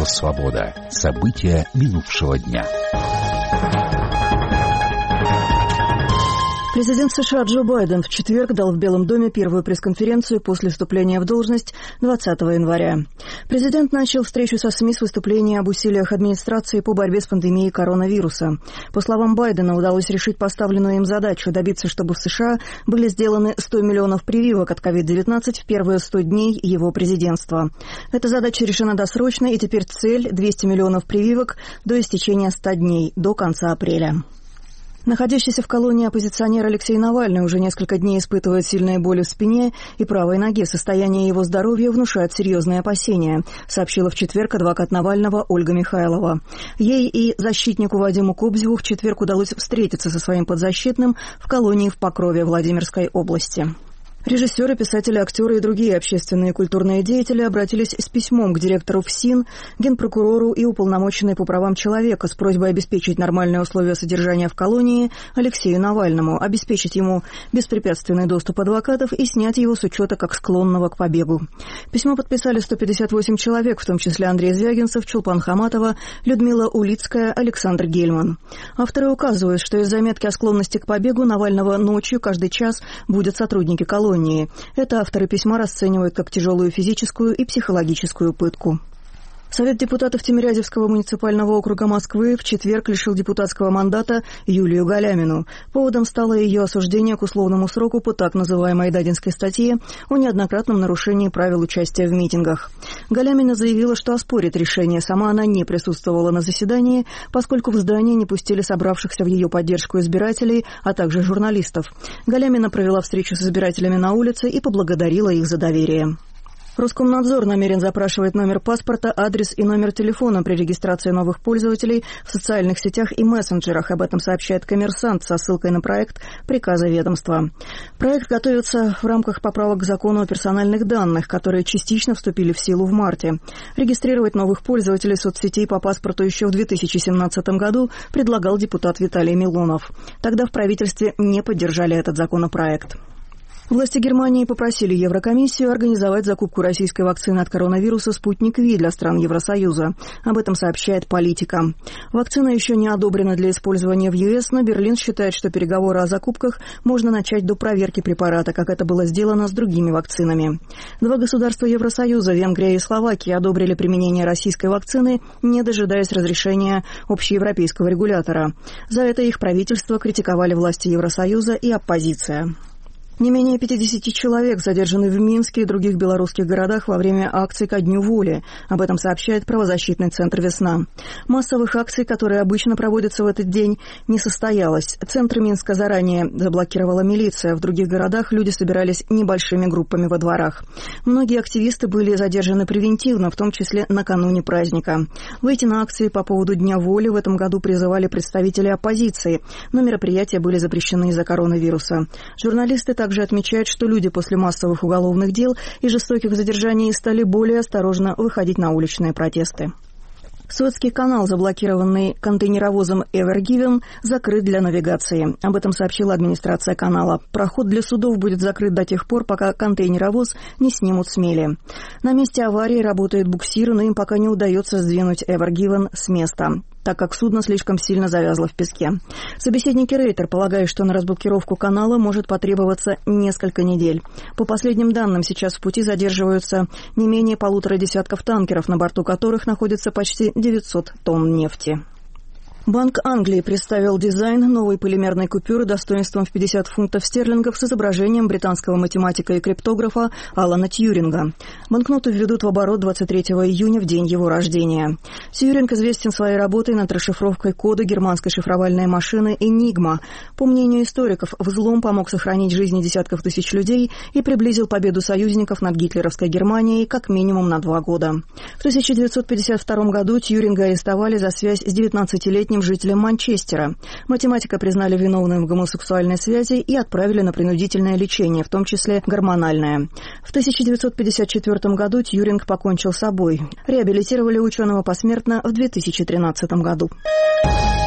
«Свобода». События минувшего дня. Президент США Джо Байден в четверг дал в Белом доме первую пресс-конференцию после вступления в должность 20 января. Президент начал встречу со СМИ с выступления об усилиях администрации по борьбе с пандемией коронавируса. По словам Байдена, удалось решить поставленную им задачу добиться, чтобы в США были сделаны 100 миллионов прививок от COVID-19 в первые 100 дней его президентства. Эта задача решена досрочно, и теперь цель – 200 миллионов прививок до истечения 100 дней, до конца апреля. Находящийся в колонии оппозиционер Алексей Навальный уже несколько дней испытывает сильные боли в спине и правой ноге. Состояние его здоровья внушает серьезные опасения, сообщила в четверг адвокат Навального Ольга Михайлова. Ей и защитнику Вадиму Кобзеву в четверг удалось встретиться со своим подзащитным в колонии в Покрове Владимирской области. Режиссеры, писатели, актеры и другие общественные и культурные деятели обратились с письмом к директору ФСИН, генпрокурору и уполномоченной по правам человека с просьбой обеспечить нормальные условия содержания в колонии Алексею Навальному, обеспечить ему беспрепятственный доступ адвокатов и снять его с учета как склонного к побегу. Письмо подписали 158 человек, в том числе Андрей Звягинцев, Чулпан Хаматова, Людмила Улицкая, Александр Гельман. Авторы указывают, что из заметки о склонности к побегу Навального ночью каждый час будут сотрудники колонии. Это авторы письма расценивают как тяжелую физическую и психологическую пытку. Совет депутатов Тимирязевского муниципального округа Москвы в четверг лишил депутатского мандата Юлию Галямину. Поводом стало ее осуждение к условному сроку по так называемой Дадинской статье о неоднократном нарушении правил участия в митингах. Галямина заявила, что оспорит решение. Сама она не присутствовала на заседании, поскольку в здание не пустили собравшихся в ее поддержку избирателей, а также журналистов. Галямина провела встречу с избирателями на улице и поблагодарила их за доверие. Роскомнадзор намерен запрашивать номер паспорта, адрес и номер телефона при регистрации новых пользователей в социальных сетях и мессенджерах. Об этом сообщает «Коммерсант» со ссылкой на проект приказа ведомства. Проект готовится в рамках поправок к закону о персональных данных, которые частично вступили в силу в марте. Регистрировать новых пользователей соцсетей по паспорту еще в 2017 году предлагал депутат Виталий Милонов. Тогда в правительстве не поддержали этот законопроект. Власти Германии попросили Еврокомиссию организовать закупку российской вакцины от коронавируса «Спутник Ви» для стран Евросоюза. Об этом сообщает «Политика». Вакцина еще не одобрена для использования в ЕС, но Берлин считает, что переговоры о закупках можно начать до проверки препарата, как это было сделано с другими вакцинами. Два государства Евросоюза, Венгрия и Словакия, одобрили применение российской вакцины, не дожидаясь разрешения общеевропейского регулятора. За это их правительство критиковали власти Евросоюза и оппозиция. Не менее 50 человек задержаны в Минске и других белорусских городах во время акций ко Дню воли. Об этом сообщает правозащитный центр «Весна». Массовых акций, которые обычно проводятся в этот день, не состоялось. Центр Минска заранее заблокировала милиция. В других городах люди собирались небольшими группами во дворах. Многие активисты были задержаны превентивно, в том числе накануне праздника. Выйти на акции по поводу Дня воли в этом году призывали представители оппозиции, но мероприятия были запрещены из-за коронавируса. Журналисты также отмечают, что люди после массовых уголовных дел и жестоких задержаний стали более осторожно выходить на уличные протесты. Суэцкий канал, заблокированный контейнеровозом Ever Given, закрыт для навигации. Об этом сообщила администрация канала. Проход для судов будет закрыт до тех пор, пока контейнеровоз не снимут с мели. На месте аварии работает буксир, но им пока не удается сдвинуть Ever Given с места, так как судно слишком сильно завязло в песке. Собеседники Рейтер полагают, что на разблокировку канала может потребоваться несколько недель. По последним данным, сейчас в пути задерживаются не менее 1,5 десятков танкеров, на борту которых находится почти 900 тонн нефти. Банк Англии представил дизайн новой полимерной купюры достоинством в 50 фунтов стерлингов с изображением британского математика и криптографа Алана Тьюринга. Банкноту введут в оборот 23 июня, в день его рождения. Тьюринг известен своей работой над расшифровкой кода германской шифровальной машины «Энигма». По мнению историков, взлом помог сохранить жизни десятков тысяч людей и приблизил победу союзников над гитлеровской Германией как минимум на 2 года. В 1952 году Тьюринга арестовали за связь с 19-летним жителем Манчестера. Математика признали виновным в гомосексуальной связи и отправили на принудительное лечение, в том числе гормональное. В 1954 году Тьюринг покончил с собой. Реабилитировали ученого посмертно в 2013 году.